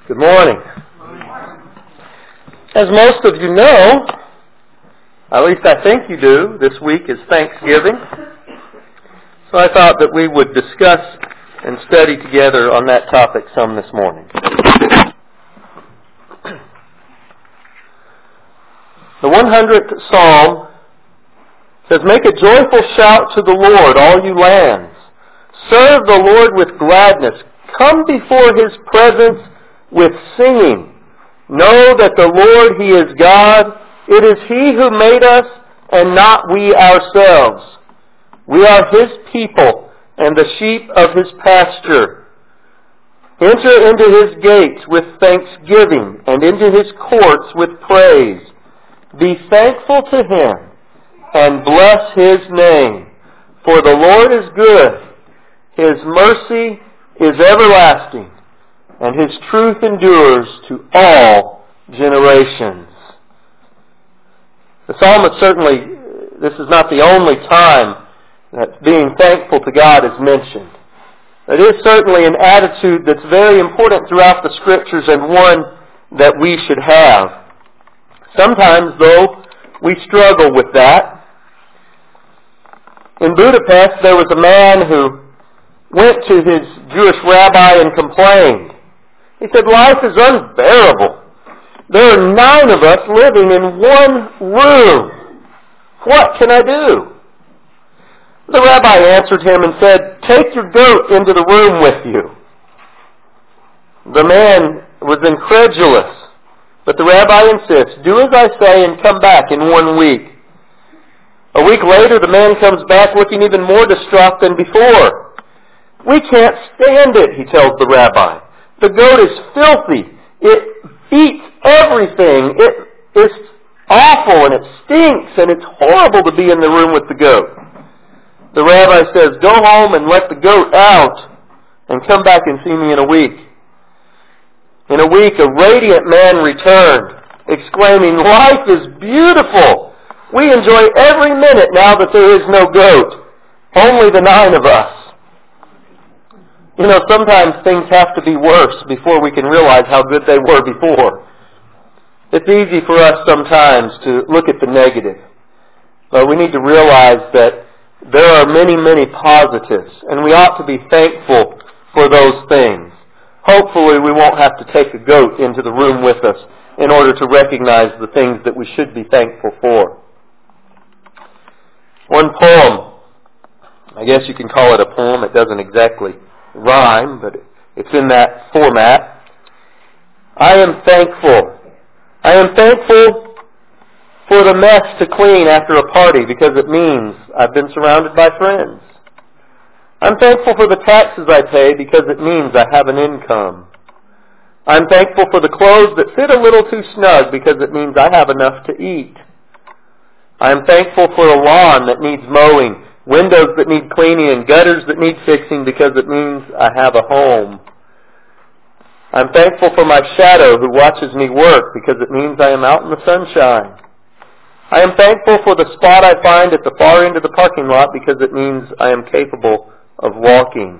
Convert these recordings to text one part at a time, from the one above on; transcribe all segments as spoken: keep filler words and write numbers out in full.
Good morning. As most of you know, at least I think you do, this week is Thanksgiving. So I thought that we would discuss and study together on that topic some this morning. The one hundredth Psalm says, "Make a joyful shout to the Lord, all you lands. Serve the Lord with gladness. Come before His presence with singing. Know that the Lord, He is God. It is He who made us, and not we ourselves. We are His people, and the sheep of His pasture. Enter into His gates with thanksgiving, and into His courts with praise. Be thankful to Him, and bless His name. For the Lord is good. His mercy is everlasting, and His truth endures to all generations." The psalmist certainly, this is not the only time that being thankful to God is mentioned. It is certainly an attitude that's very important throughout the Scriptures and one that we should have. Sometimes, though, we struggle with that. In Budapest, there was a man who went to his Jewish rabbi and complained. He said, "Life is unbearable. There are nine of us living in one room. What can I do?" The rabbi answered him and said, "Take your goat into the room with you." The man was incredulous, but the rabbi insists, "Do as I say and come back in one week." A week later, the man comes back looking even more distraught than before. "We can't stand it," he tells the rabbi. "The goat is filthy. It eats everything. It is awful, and it stinks, and it's horrible to be in the room with the goat." The rabbi says, "Go home and let the goat out, and come back and see me in a week." In a week, a radiant man returned, exclaiming, "Life is beautiful. We enjoy every minute now that there is no goat. Only the nine of us." You know, sometimes things have to be worse before we can realize how good they were before. It's easy for us sometimes to look at the negative. But we need to realize that there are many, many positives, and we ought to be thankful for those things. Hopefully we won't have to take a goat into the room with us in order to recognize the things that we should be thankful for. One poem, I guess you can call it a poem, it doesn't exactly rhyme, but it's in that format. "I am thankful. I am thankful for the mess to clean after a party because it means I've been surrounded by friends. I'm thankful for the taxes I pay because it means I have an income. I'm thankful for the clothes that fit a little too snug because it means I have enough to eat. I'm thankful for a lawn that needs mowing, windows that need cleaning, and gutters that need fixing because it means I have a home. I'm thankful for my shadow who watches me work because it means I am out in the sunshine. I am thankful for the spot I find at the far end of the parking lot because it means I am capable of walking.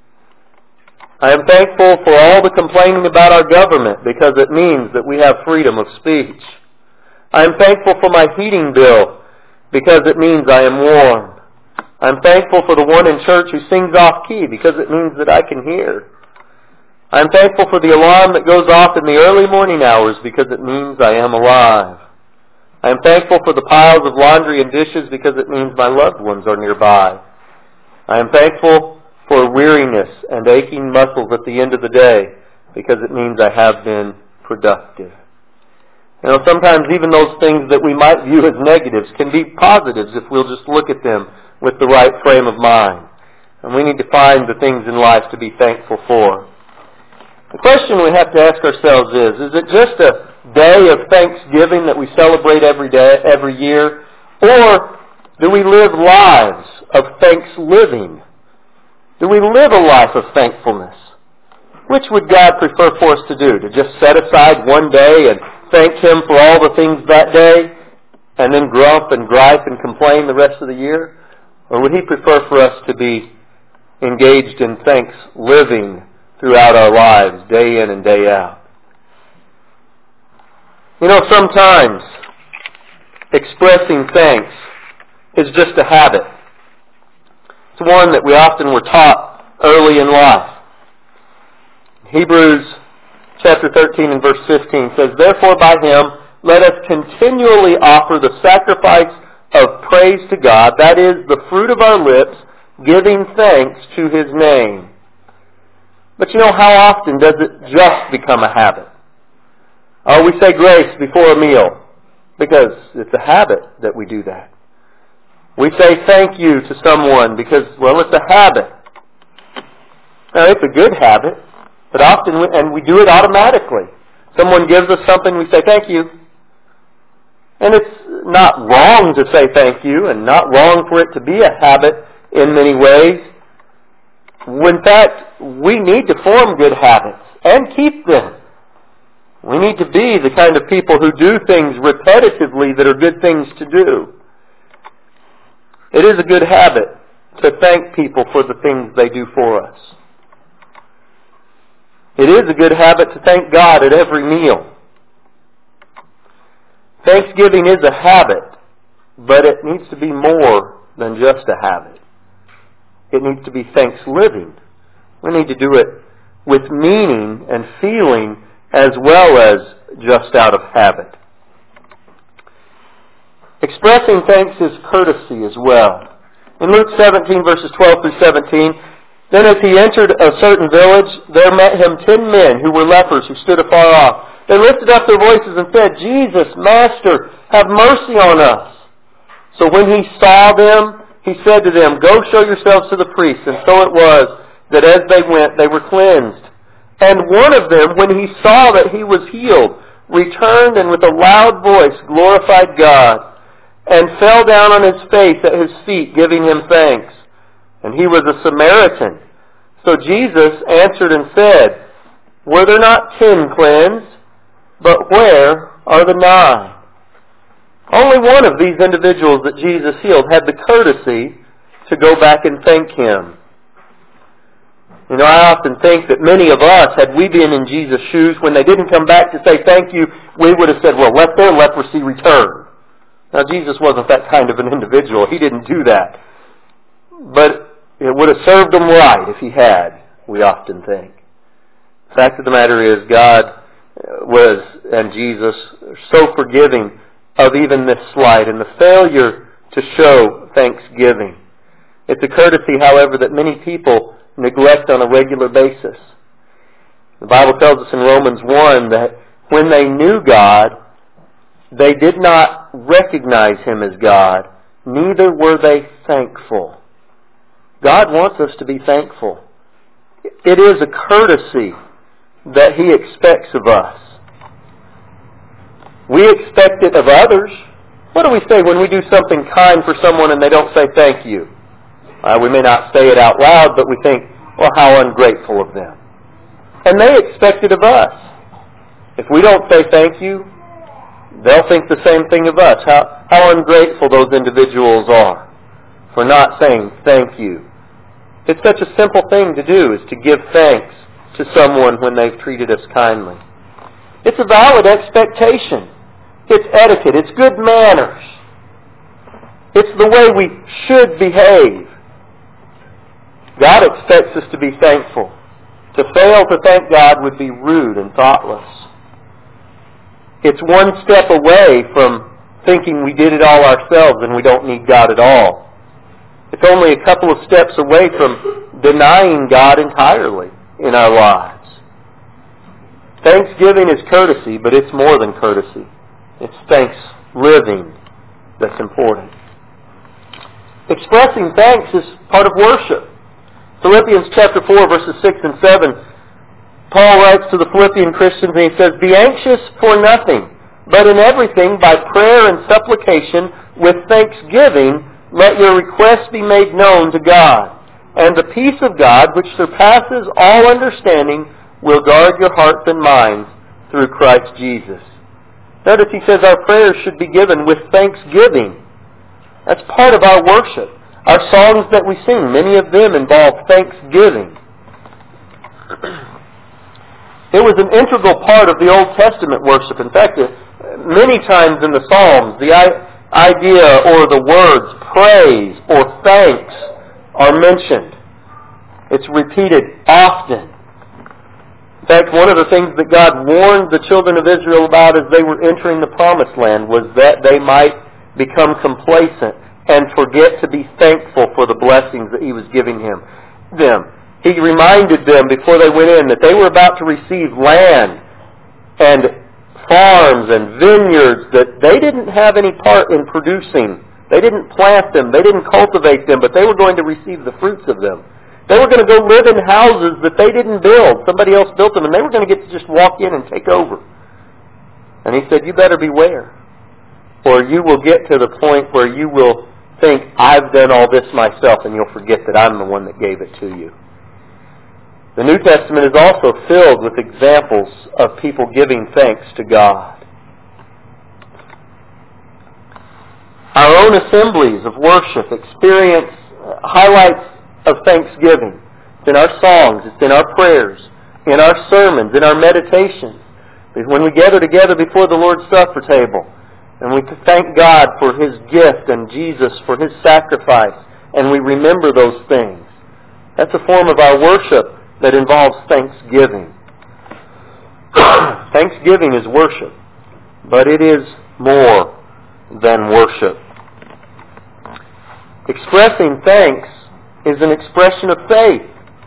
I am thankful for all the complaining about our government because it means that we have freedom of speech. I am thankful for my heating bill because it means I am warm. I'm thankful for the one in church who sings off-key because it means that I can hear. I'm thankful for the alarm that goes off in the early morning hours because it means I am alive. I am thankful for the piles of laundry and dishes because it means my loved ones are nearby. I am thankful for weariness and aching muscles at the end of the day because it means I have been productive." You know, sometimes even those things that we might view as negatives can be positives if we'll just look at them with the right frame of mind. And we need to find the things in life to be thankful for. The question we have to ask ourselves is, is it just a day of Thanksgiving that we celebrate every day, every year? Or do we live lives of thanks-living? Do we live a life of thankfulness? Which would God prefer for us to do? To just set aside one day and thank Him for all the things that day and then grump and gripe and complain the rest of the year? Or would He prefer for us to be engaged in thanks living throughout our lives, day in and day out? You know, sometimes expressing thanks is just a habit. It's one that we often were taught early in life. Hebrews chapter thirteen and verse fifteen says, "Therefore by Him let us continually offer the sacrifice of praise to God, that is, the fruit of our lips, giving thanks to His name." But you know, how often does it just become a habit? Oh, we say grace before a meal because it's a habit that we do that. We say thank you to someone because, well, it's a habit. Now, it's a good habit, but often, we, and we do it automatically. Someone gives us something, we say thank you. And it's not wrong to say thank you, and not wrong for it to be a habit in many ways. In fact, we need to form good habits and keep them. We need to be the kind of people who do things repetitively that are good things to do. It is a good habit to thank people for the things they do for us. It is a good habit to thank God at every meal. Thanksgiving is a habit, but it needs to be more than just a habit. It needs to be thanks-living. We need to do it with meaning and feeling as well as just out of habit. Expressing thanks is courtesy as well. In Luke seventeen, verses twelve through seventeen, "Then as he entered a certain village, there met him ten men who were lepers who stood afar off. They lifted up their voices and said, 'Jesus, Master, have mercy on us.' So when he saw them, he said to them, 'Go show yourselves to the priests.' And so it was that as they went, they were cleansed. And one of them, when he saw that he was healed, returned and with a loud voice glorified God, and fell down on his face at his feet, giving him thanks. And he was a Samaritan. So Jesus answered and said, 'Were there not ten cleansed? But where are the nine?'" Only one of these individuals that Jesus healed had the courtesy to go back and thank Him. You know, I often think that many of us, had we been in Jesus' shoes, when they didn't come back to say thank you, we would have said, "Well, let their leprosy return." Now, Jesus wasn't that kind of an individual. He didn't do that. But it would have served him right if he had, we often think. The fact of the matter is, God was, and Jesus, so forgiving of even this slight and the failure to show thanksgiving. It's a courtesy, however, that many people neglect on a regular basis. The Bible tells us in Romans one that when they knew God, they did not recognize Him as God, neither were they thankful. God wants us to be thankful. It is a courtesy that He expects of us. We expect it of others. What do we say when we do something kind for someone and they don't say thank you? Uh, we may not say it out loud, but we think, well, how ungrateful of them. And they expect it of us. If we don't say thank you, they'll think the same thing of us. How, how ungrateful those individuals are for not saying thank you. It's such a simple thing to do, is to give thanks to someone when they've treated us kindly. It's a valid expectation. It's etiquette. It's good manners. It's the way we should behave. God expects us to be thankful. To fail to thank God would be rude and thoughtless. It's one step away from thinking we did it all ourselves and we don't need God at all. It's only a couple of steps away from denying God entirely in our lives. Thanksgiving is courtesy, but it's more than courtesy. It's thanks living that's important. Expressing thanks is part of worship. Philippians chapter four, verses six and seven, Paul writes to the Philippian Christians and he says, "Be anxious for nothing, but in everything by prayer and supplication with thanksgiving let your requests be made known to God. And the peace of God, which surpasses all understanding, will guard your hearts and minds through Christ Jesus." Notice he says our prayers should be given with thanksgiving. That's part of our worship. Our songs that we sing, many of them involve thanksgiving. It was an integral part of the Old Testament worship. In fact, many times in the Psalms, the idea or the words praise or thanks are mentioned. It's repeated often. In fact, one of the things that God warned the children of Israel about as they were entering the Promised Land was that they might become complacent and forget to be thankful for the blessings that He was giving him, them. He reminded them before they went in that they were about to receive land and farms and vineyards that they didn't have any part in producing. They didn't plant them. They didn't cultivate them, but they were going to receive the fruits of them. They were going to go live in houses that they didn't build. Somebody else built them, and they were going to get to just walk in and take over. And He said, you better beware, or you will get to the point where you will think, I've done all this myself, and you'll forget that I'm the one that gave it to you. The New Testament is also filled with examples of people giving thanks to God. Our own assemblies of worship experience highlights of thanksgiving. It's in our songs, it's in our prayers, in our sermons, in our meditations. When we gather together before the Lord's Supper table, and we thank God for His gift and Jesus for His sacrifice, and we remember those things. That's a form of our worship that involves thanksgiving. Thanksgiving is worship, but it is more than worship. Expressing thanks is an expression of faith.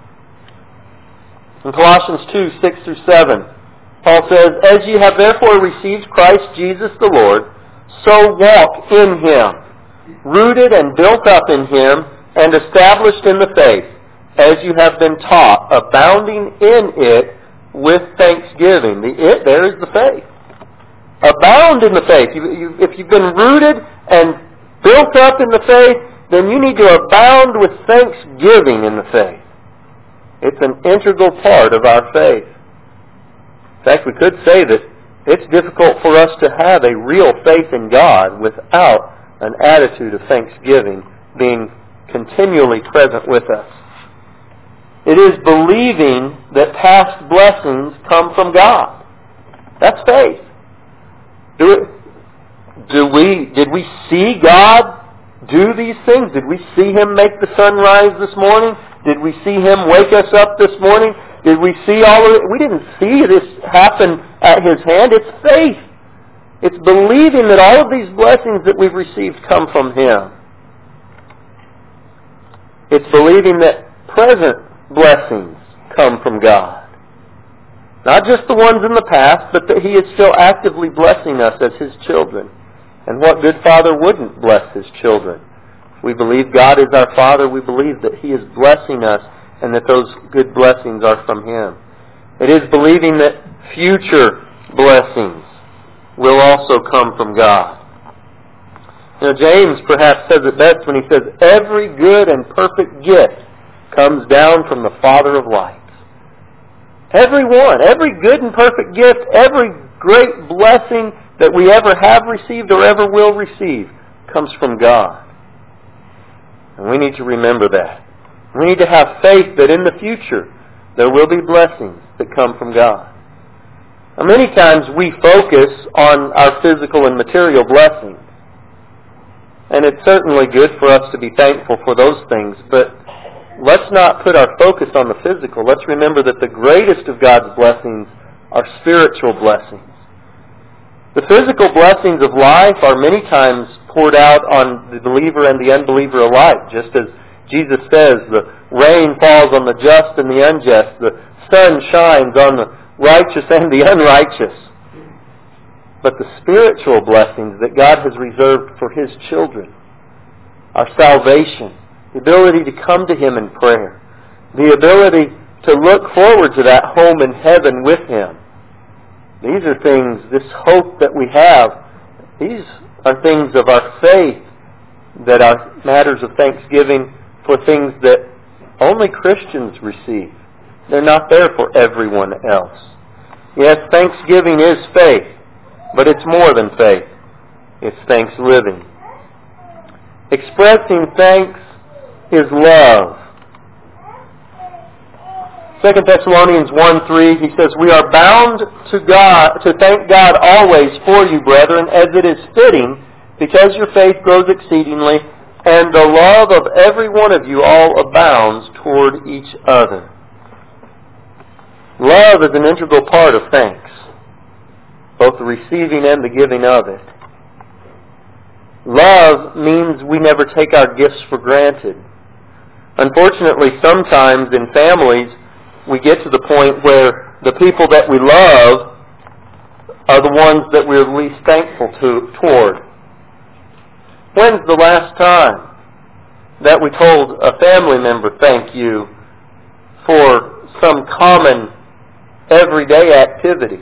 In Colossians two, six through seven, Paul says, as ye have therefore received Christ Jesus the Lord, so walk in Him, rooted and built up in Him, and established in the faith, as you have been taught, abounding in it with thanksgiving. The it there is the faith. Abound in the faith. You, you, if you've been rooted and built up in the faith, then you need to abound with thanksgiving in the faith. It's an integral part of our faith. In fact, we could say that it's difficult for us to have a real faith in God without an attitude of thanksgiving being continually present with us. It is believing that past blessings come from God. That's faith. Do, it, do we, did we see God do these things? Did we see Him make the sun rise this morning? Did we see Him wake us up this morning? Did we see all of it? We didn't see this happen at His hand. It's faith. It's believing that all of these blessings that we've received come from Him. It's believing that present blessings come from God. Not just the ones in the past, but that He is still actively blessing us as His children. And what good father wouldn't bless his children? We believe God is our Father. We believe that He is blessing us and that those good blessings are from Him. It is believing that future blessings will also come from God. You know, James perhaps says it best when he says, every good and perfect gift comes down from the Father of lights. Every one, every good and perfect gift, every great blessing that we ever have received or ever will receive comes from God. And we need to remember that. We need to have faith that in the future there will be blessings that come from God. Now, many times we focus on our physical and material blessings. And it's certainly good for us to be thankful for those things, but let's not put our focus on the physical. Let's remember that the greatest of God's blessings are spiritual blessings. The physical blessings of life are many times poured out on the believer and the unbeliever alike. Just as Jesus says, the rain falls on the just and the unjust. The sun shines on the righteous and the unrighteous. But the spiritual blessings that God has reserved for His children are salvation, the ability to come to Him in prayer, the ability to look forward to that home in heaven with Him. These are things, this hope that we have, these are things of our faith that are matters of thanksgiving for things that only Christians receive. They're not there for everyone else. Yes, thanksgiving is faith, but it's more than faith. It's thanks living. Expressing thanks is love. Second Thessalonians one three, he says, "We are bound to God to thank God always for you, brethren, as it is fitting, because your faith grows exceedingly, and the love of every one of you all abounds toward each other." Love is an integral part of thanks, both the receiving and the giving of it. Love means we never take our gifts for granted. Unfortunately, sometimes in families, we get to the point where the people that we love are the ones that we're least thankful to, toward. When's the last time that we told a family member thank you for some common everyday activity?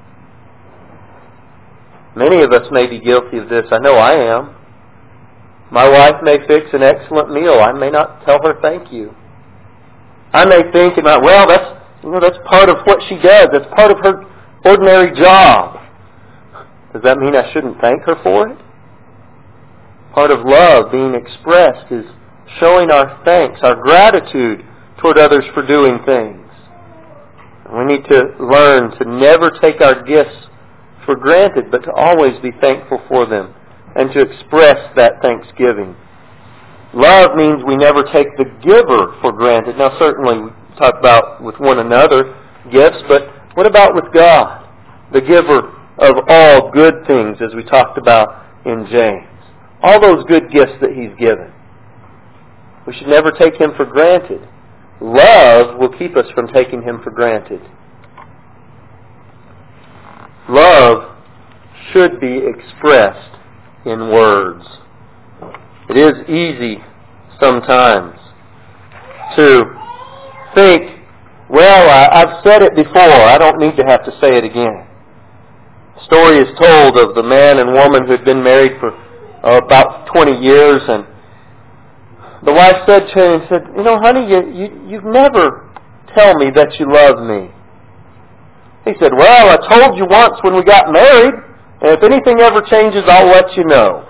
Many of us may be guilty of this. I know I am. My wife may fix an excellent meal. I may not tell her thank you. I may think about, well, that's you know that's part of what she does. That's part of her ordinary job. Does that mean I shouldn't thank her for it? Part of love being expressed is showing our thanks, our gratitude toward others for doing things. We need to learn to never take our gifts for granted, but to always be thankful for them and to express that thanksgiving. Love means we never take the giver for granted. Now, certainly we talk about with one another gifts, but what about with God, the giver of all good things, as we talked about in James? All those good gifts that He's given. We should never take Him for granted. Love will keep us from taking Him for granted. Love should be expressed in words. It is easy sometimes to think, well, I, I've said it before, I don't need to have to say it again. A story is told of the man and woman who had been married for uh, about twenty years, and the wife said to him, said, you know, honey, you, you, you've never tell me that you love me. He said, well, I told you once when we got married, and if anything ever changes, I'll let you know.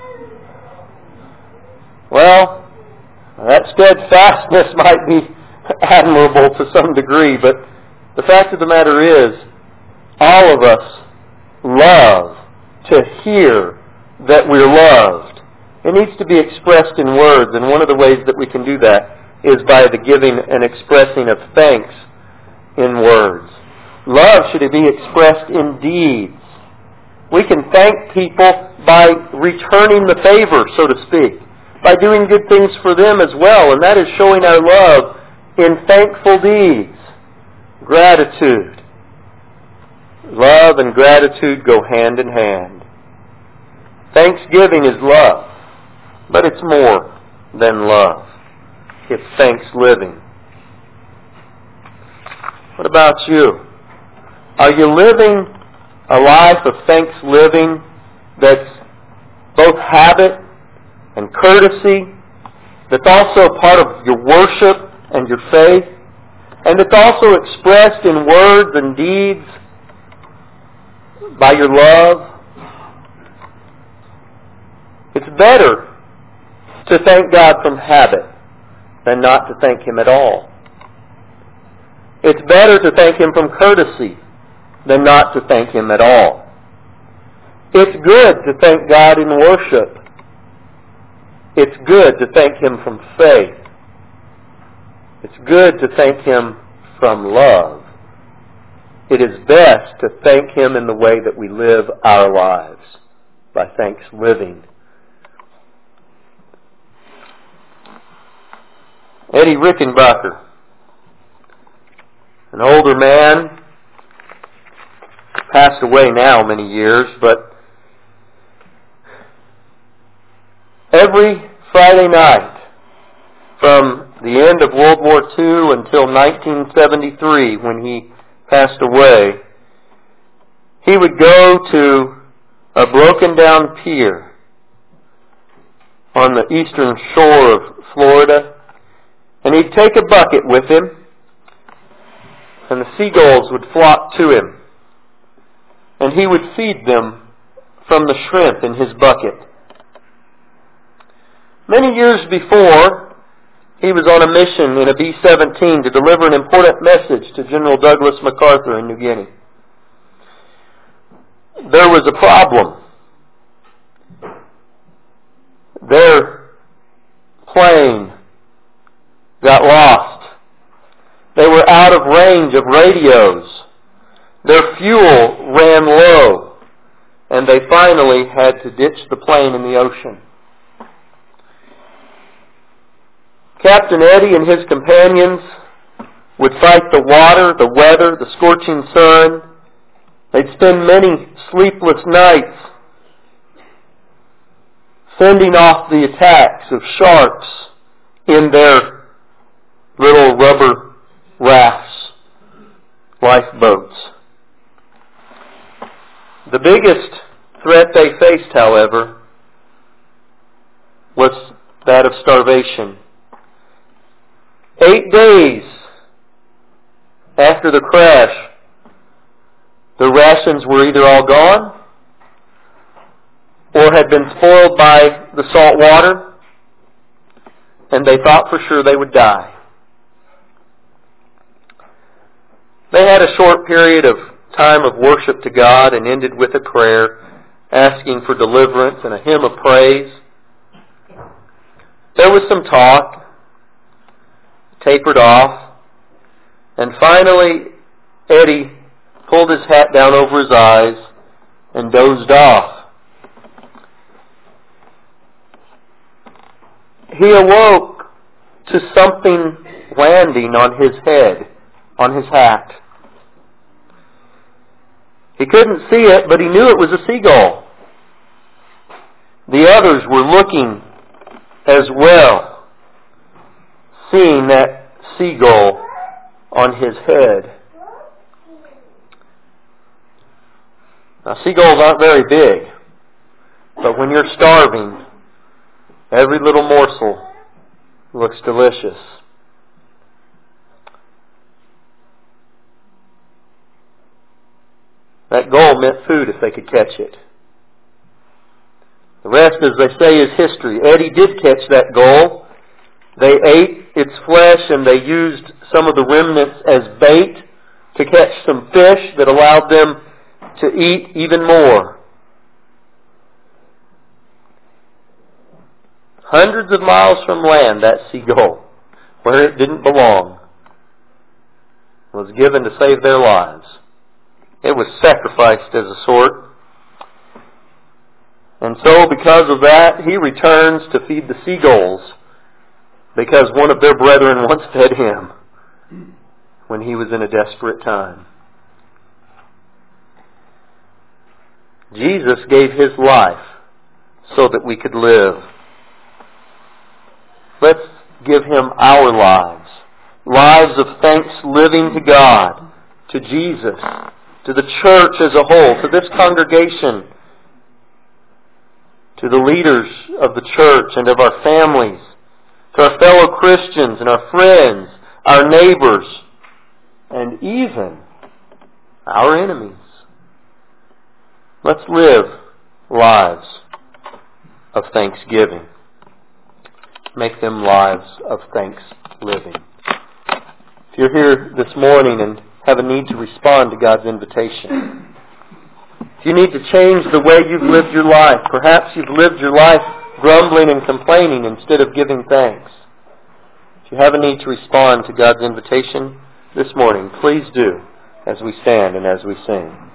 Well, that steadfastness might be admirable to some degree, but the fact of the matter is, all of us love to hear that we're loved. It needs to be expressed in words, and one of the ways that we can do that is by the giving and expressing of thanks in words. Love should be expressed in deeds. We can thank people by returning the favor, so to speak, by doing good things for them as well, and that is showing our love in thankful deeds. Gratitude. Love and gratitude go hand in hand. Thanksgiving is love, but it's more than love. It's thanks living. What about you? Are you living a life of thanks living that's both habit and courtesy, that's also part of your worship and your faith, and it's also expressed in words and deeds by your love? It's better to thank God from habit than not to thank Him at all. It's better to thank Him from courtesy than not to thank Him at all. It's good to thank God in worship. It's good to thank Him from faith. It's good to thank Him from love. It is best to thank Him in the way that we live our lives, by thanks living. Eddie Rickenbacker, an older man, passed away now many years, but every Friday night from the end of World War Two until nineteen seventy-three, when he passed away, he would go to a broken down pier on the eastern shore of Florida, and he'd take a bucket with him, and the seagulls would flock to him, and he would feed them from the shrimp in his bucket. Many years before, he was on a mission in a B seventeen to deliver an important message to General Douglas MacArthur in New Guinea. There was a problem. Their plane got lost. They were out of range of radios. Their fuel ran low. And they finally had to ditch the plane in the ocean. Captain Eddie and his companions would fight the water, the weather, the scorching sun. They'd spend many sleepless nights fending off the attacks of sharks in their little rubber rafts, lifeboats. The biggest threat they faced, however, was that of starvation. Eight days after the crash, the rations were either all gone or had been spoiled by the salt water, and they thought for sure they would die. They had a short period of time of worship to God and ended with a prayer asking for deliverance and a hymn of praise. There was some talk, tapered off, and finally Eddie pulled his hat down over his eyes and dozed off. He awoke to something landing on his head, on his hat. He couldn't see it, but he knew it was a seagull. The others were looking as well, seeing that seagull on his head. Now, seagulls aren't very big, but when you're starving, every little morsel looks delicious. That gull meant food if they could catch it. The rest, as they say, is history. Eddie did catch that gull. They ate its flesh and they used some of the remnants as bait to catch some fish that allowed them to eat even more. Hundreds of miles from land, that seagull, where it didn't belong, was given to save their lives. It was sacrificed as a sort. And so because of that, he returns to feed the seagulls because one of their brethren once fed him when he was in a desperate time. Jesus gave his life so that we could live. Let's give him our lives. Lives of thanks living to God, to Jesus, to the church as a whole, to this congregation, to the leaders of the church and of our families, to our fellow Christians and our friends, our neighbors, and even our enemies. Let's live lives of thanksgiving. Make them lives of thanks-living. If you're here this morning and have a need to respond to God's invitation, if you need to change the way you've lived your life, perhaps you've lived your life grumbling and complaining instead of giving thanks. If you have a need to respond to God's invitation this morning, please do as we stand and as we sing.